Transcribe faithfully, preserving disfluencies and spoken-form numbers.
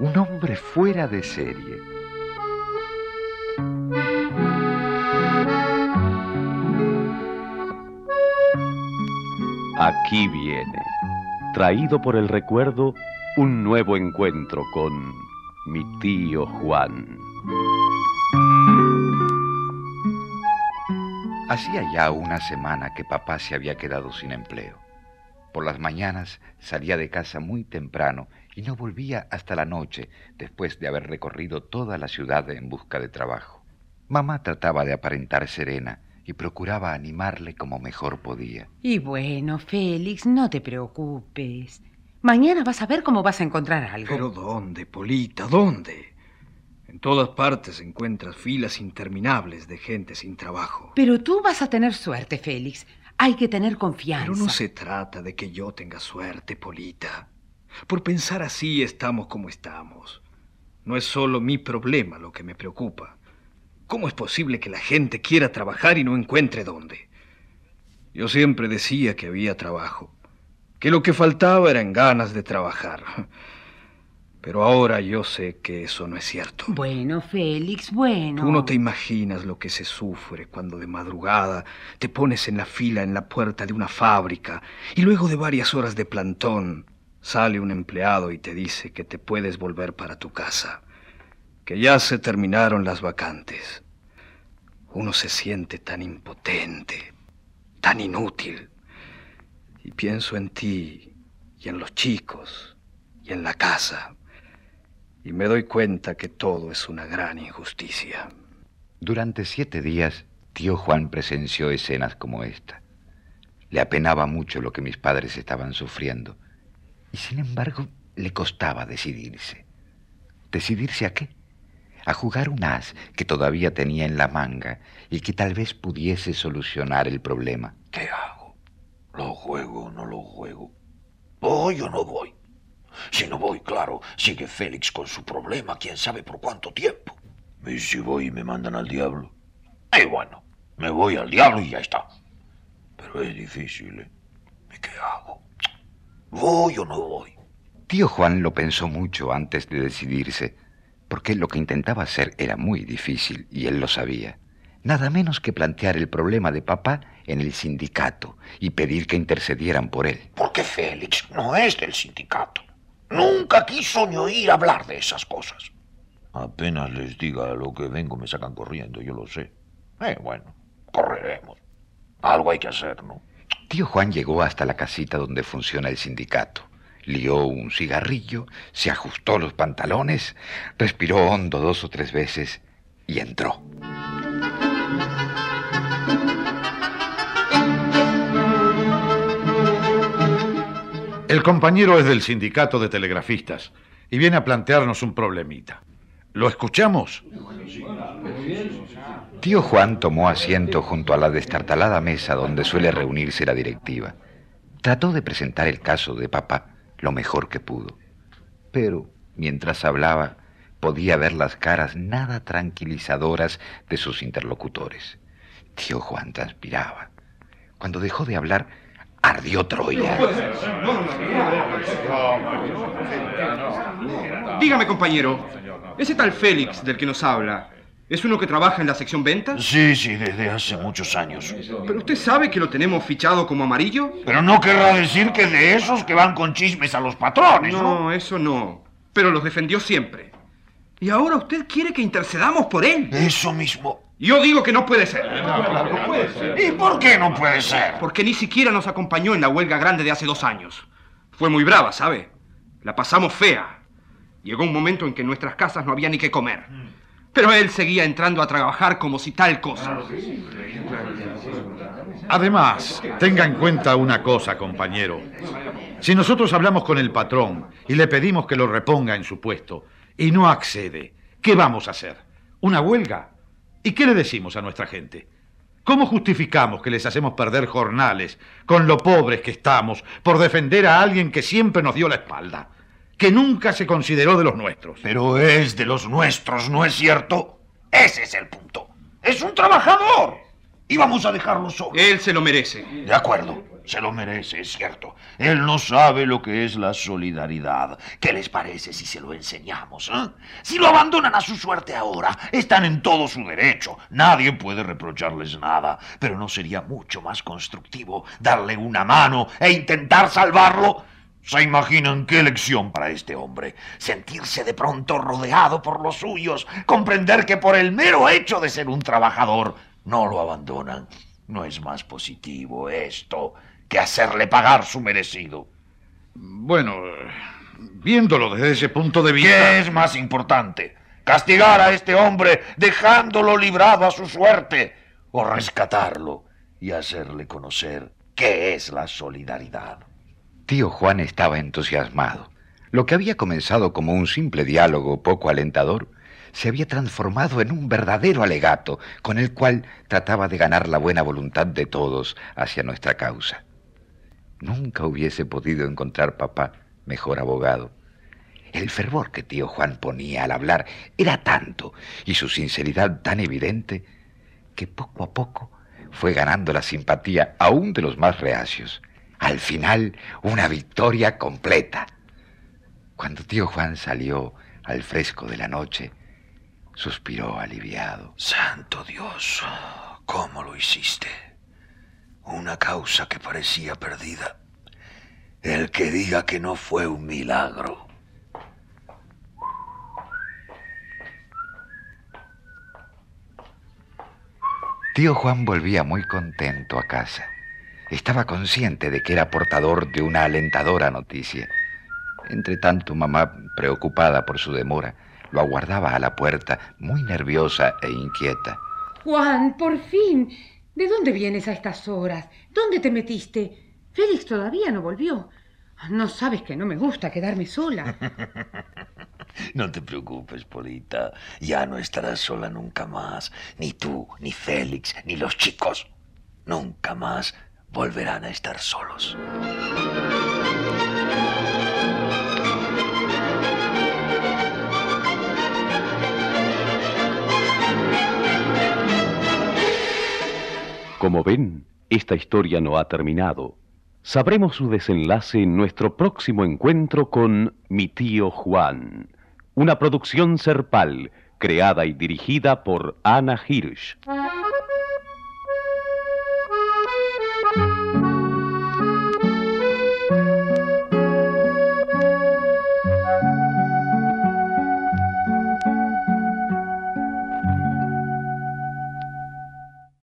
un hombre fuera de serie. Aquí viene, traído por el recuerdo, un nuevo encuentro con mi tío Juan. Hacía ya una semana que papá se había quedado sin empleo. Por las mañanas salía de casa muy temprano y no volvía hasta la noche, después de haber recorrido toda la ciudad en busca de trabajo. Mamá trataba de aparentar serena y procuraba animarle como mejor podía. Y bueno, Félix, no te preocupes. Mañana vas a ver cómo vas a encontrar algo. ¿Pero dónde, Polita? ¿Dónde? En todas partes encuentras filas interminables de gente sin trabajo. Pero tú vas a tener suerte, Félix. Hay que tener confianza. Pero no se trata de que yo tenga suerte, Polita. Por pensar así estamos como estamos. No es solo mi problema lo que me preocupa. ¿Cómo es posible que la gente quiera trabajar y no encuentre dónde? Yo siempre decía que había trabajo, que lo que faltaba eran ganas de trabajar. Pero ahora yo sé que eso no es cierto. Bueno, Félix, bueno. Tú no te imaginas lo que se sufre cuando de madrugada te pones en la fila en la puerta de una fábrica y luego de varias horas de plantón sale un empleado y te dice que te puedes volver para tu casa, que ya se terminaron las vacantes. Uno se siente tan impotente, tan inútil. Y pienso en ti y en los chicos y en la casa. Y me doy cuenta que todo es una gran injusticia. Durante siete días, tío Juan presenció escenas como esta. Le apenaba mucho lo que mis padres estaban sufriendo. Y sin embargo, le costaba decidirse. ¿Decidirse a qué? A jugar un as que todavía tenía en la manga y que tal vez pudiese solucionar el problema. ¿Qué hago? ¿Lo juego o no lo juego? ¿Voy o no voy? Si no voy, claro, sigue Félix con su problema, quién sabe por cuánto tiempo. ¿Y si voy y me mandan al diablo? Y bueno, me voy al diablo y ya está. Pero es difícil, ¿eh? ¿Y qué hago? ¿Voy o no voy? Tío Juan lo pensó mucho antes de decidirse, porque lo que intentaba hacer era muy difícil y él lo sabía. Nada menos que plantear el problema de papá en el sindicato y pedir que intercedieran por él. Porque Félix no es del sindicato. Nunca quiso ni oír hablar de esas cosas. Apenas les diga lo que vengo me sacan corriendo, yo lo sé. Eh, bueno, correremos. Algo hay que hacer, ¿no? Tío Juan llegó hasta la casita donde funciona el sindicato. Lió un cigarrillo, se ajustó los pantalones, respiró hondo dos o tres veces y entró. El compañero es del sindicato de telegrafistas y viene a plantearnos un problemita. ¿Lo escuchamos? Tío Juan tomó asiento junto a la destartalada mesa donde suele reunirse la directiva. Trató de presentar el caso de papá lo mejor que pudo. Pero, mientras hablaba, podía ver las caras nada tranquilizadoras de sus interlocutores. Tío Juan transpiraba. Cuando dejó de hablar, ardió Troya. Dígame, compañero, ese tal Félix del que nos habla, ¿es uno que trabaja en la sección ventas? Sí, sí, desde hace muchos años. ¿Pero usted sabe que lo tenemos fichado como amarillo? Pero no querrá decir que de esos que van con chismes a los patrones, ¿no? No, eso no. Pero los defendió siempre. ¿Y ahora usted quiere que intercedamos por él? Eso mismo. Yo digo que no puede ser. No, claro, no puede ser. ¿Y por qué no puede ser? Porque ni siquiera nos acompañó en la huelga grande de hace dos años. Fue muy brava, ¿sabe? La pasamos fea. Llegó un momento en que en nuestras casas no había ni qué comer. Pero él seguía entrando a trabajar como si tal cosa. Además, tenga en cuenta una cosa, compañero. Si nosotros hablamos con el patrón y le pedimos que lo reponga en su puesto y no accede, ¿qué vamos a hacer? ¿Una huelga? ¿Y qué le decimos a nuestra gente? ¿Cómo justificamos que les hacemos perder jornales con lo pobres que estamos por defender a alguien que siempre nos dio la espalda, que nunca se consideró de los nuestros? Pero es de los nuestros, ¿no es cierto? Ese es el punto. Es un trabajador. Y vamos a dejarlo solo. Él se lo merece. De acuerdo. Se lo merece, es cierto. Él no sabe lo que es la solidaridad. ¿Qué les parece si se lo enseñamos? ¿Eh? Si lo abandonan a su suerte ahora, están en todo su derecho. Nadie puede reprocharles nada. Pero ¿no sería mucho más constructivo darle una mano e intentar salvarlo? ¿Se imaginan qué lección para este hombre? Sentirse de pronto rodeado por los suyos, comprender que por el mero hecho de ser un trabajador no lo abandonan. ¿No es más positivo esto que hacerle pagar su merecido? Bueno, viéndolo desde ese punto de vista... ¿Qué es más importante? ¿Castigar a este hombre dejándolo librado a su suerte? ¿O rescatarlo y hacerle conocer qué es la solidaridad? Tío Juan estaba entusiasmado. Lo que había comenzado como un simple diálogo poco alentador se había transformado en un verdadero alegato con el cual trataba de ganar la buena voluntad de todos hacia nuestra causa. Nunca hubiese podido encontrar papá mejor abogado. El fervor que tío Juan ponía al hablar era tanto y su sinceridad tan evidente que poco a poco fue ganando la simpatía aún de los más reacios. Al final, una victoria completa. Cuando tío Juan salió al fresco de la noche, suspiró aliviado. Santo Dios, ¿cómo lo hiciste? Una causa que parecía perdida. El que diga que no fue un milagro. Tío Juan volvía muy contento a casa. Estaba consciente de que era portador de una alentadora noticia. Entre tanto, mamá, preocupada por su demora, lo aguardaba a la puerta, muy nerviosa e inquieta. Juan, por fin. ¿De dónde vienes a estas horas? ¿Dónde te metiste? Félix todavía no volvió. No sabes que no me gusta quedarme sola. No te preocupes, Polita. Ya no estarás sola nunca más. Ni tú, ni Félix, ni los chicos. Nunca más volverán a estar solos. Como ven, esta historia no ha terminado. Sabremos su desenlace en nuestro próximo encuentro con Mi tío Juan, una producción Serpal, creada y dirigida por Ana Hirsch.